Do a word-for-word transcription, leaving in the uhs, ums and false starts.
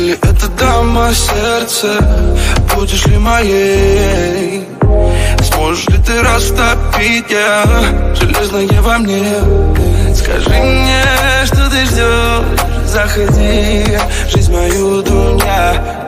ли эта дама сердце? Будешь ли моей? Сможешь ли ты растопить я железное во мне? Скажи мне, что ты ждешь, заходи в жизнь мою, Дуня.